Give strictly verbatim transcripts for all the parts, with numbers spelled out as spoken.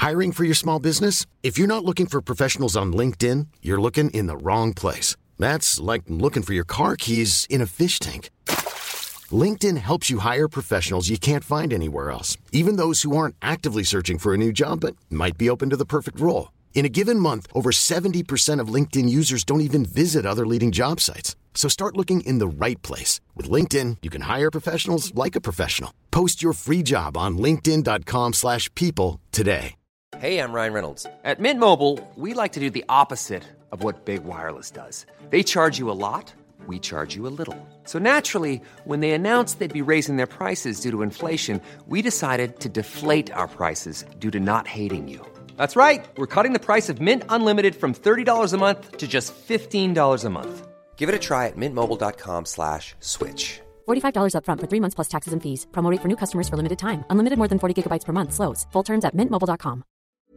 Hiring for your small business? If you're not looking for professionals on LinkedIn, you're looking in the wrong place. That's like looking for your car keys in a fish tank. LinkedIn helps you hire professionals you can't find anywhere else, even those who aren't actively searching for a new job but might be open to the perfect role. In a given month, over seventy percent of LinkedIn users don't even visit other leading job sites. So start looking in the right place. With LinkedIn, you can hire professionals like a professional. Post your free job on linkedin.com slash people today. Hey, I'm Ryan Reynolds. At Mint Mobile, we like to do the opposite of what Big Wireless does. They charge you a lot, we charge you a little. So naturally, when they announced they'd be raising their prices due to inflation, we decided to deflate our prices due to not hating you. That's right. We're cutting the price of Mint Unlimited from thirty dollars a month to just fifteen dollars a month. Give it a try at mintmobile.com slash switch. forty-five dollars up front for three months plus taxes and fees. Promo rate for new customers for limited time. Unlimited more than forty gigabytes per month. Slows full terms at mint mobile dot com.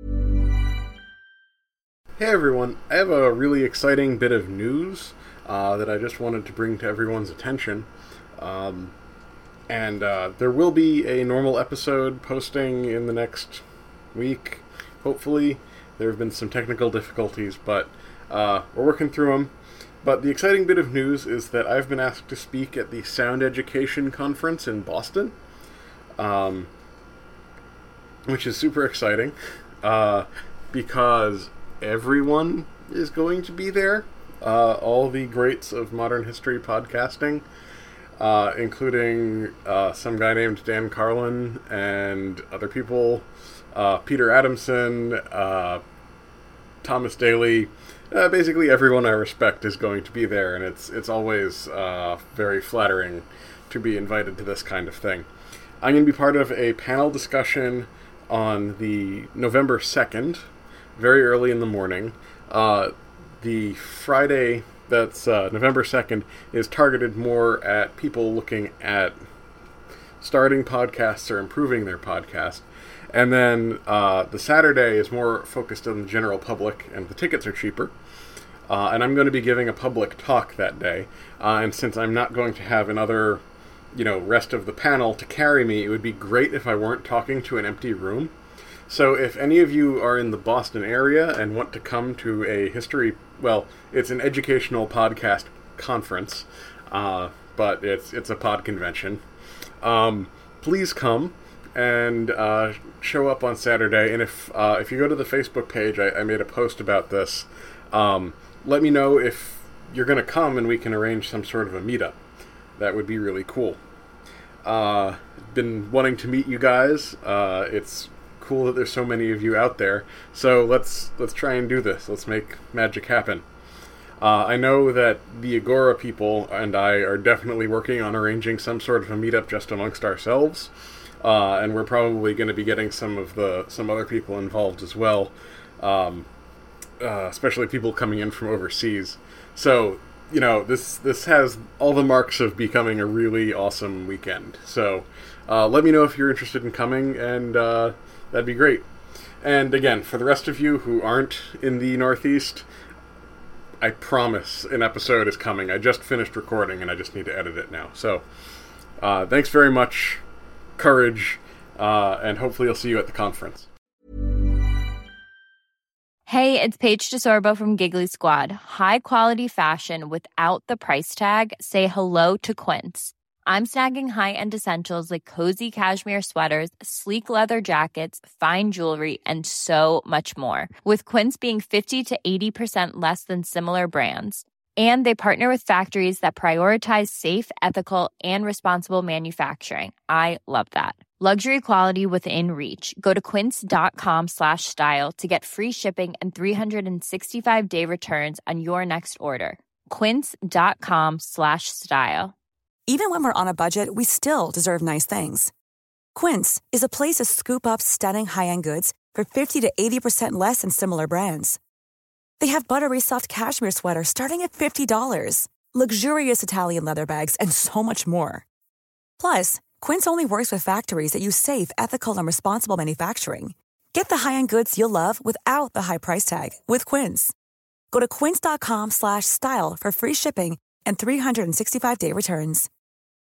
Hey everyone, I have a really exciting bit of news uh, that I just wanted to bring to everyone's attention. Um, and uh, there will be a normal episode posting in the next week, hopefully. There have been some technical difficulties, but uh, we're working through them. But the exciting bit of news is that I've been asked to speak at the Sound Education Conference in Boston, um, which is super exciting, uh, because everyone is going to be there. Uh, all the greats of modern history podcasting, uh, including uh, some guy named Dan Carlin and other people, uh, Peter Adamson, uh, Thomas Daly. Uh, basically everyone I respect is going to be there, and it's it's always uh, very flattering to be invited to this kind of thing. I'm going to be part of a panel discussion on the November second, very early in the morning. Uh, the Friday that's uh, November second is targeted more at people looking at starting podcasts or improving their podcast. And then uh, the Saturday is more focused on the general public, and the tickets are cheaper. Uh, and I'm going to be giving a public talk that day. Uh, and since I'm not going to have another, you know, rest of the panel to carry me, it would be great if I weren't talking to an empty room. So if any of you are in the Boston area and want to come to a history, well, it's an educational podcast conference, uh, but it's it's a pod convention. Um, please come and uh, show up on Saturday. And if uh, if you go to the Facebook page, I, I made a post about this. Um, let me know if you're going to come and we can arrange some sort of a meetup. That would be really cool. Uh, been wanting to meet you guys. Uh, it's cool that there's so many of you out there. So let's let's try and do this. Let's make magic happen. Uh, I know that the Agora people and I are definitely working on arranging some sort of a meetup just amongst ourselves. Uh, and we're probably going to be getting some of the some other people involved as well, um, uh, especially people coming in from overseas. So, you know, this this has all the marks of becoming a really awesome weekend. So, uh, let me know if you're interested in coming, and uh, that'd be great. And again, for the rest of you who aren't in the Northeast, I promise an episode is coming. I just finished recording, and I just need to edit it now. So, uh, thanks very much. Courage, uh, and hopefully I'll see you at the conference. Hey, it's Paige DeSorbo from Giggly Squad. High quality fashion without the price tag. Say hello to Quince. I'm snagging high-end essentials like cozy cashmere sweaters, sleek leather jackets, fine jewelry, and so much more. With Quince being fifty to eighty percent less than similar brands. And they partner with factories that prioritize safe, ethical, and responsible manufacturing. I love that. Luxury quality within reach. Go to quince.com slash style to get free shipping and three sixty-five day returns on your next order. Quince.com slash style. Even when we're on a budget, we still deserve nice things. Quince is a place to scoop up stunning high-end goods for fifty to eighty percent less than similar brands. They have buttery soft cashmere sweaters starting at fifty dollars, luxurious Italian leather bags, and so much more. Plus, Quince only works with factories that use safe, ethical, and responsible manufacturing. Get the high-end goods you'll love without the high price tag with Quince. Go to quince.com slash style for free shipping and three sixty-five day returns.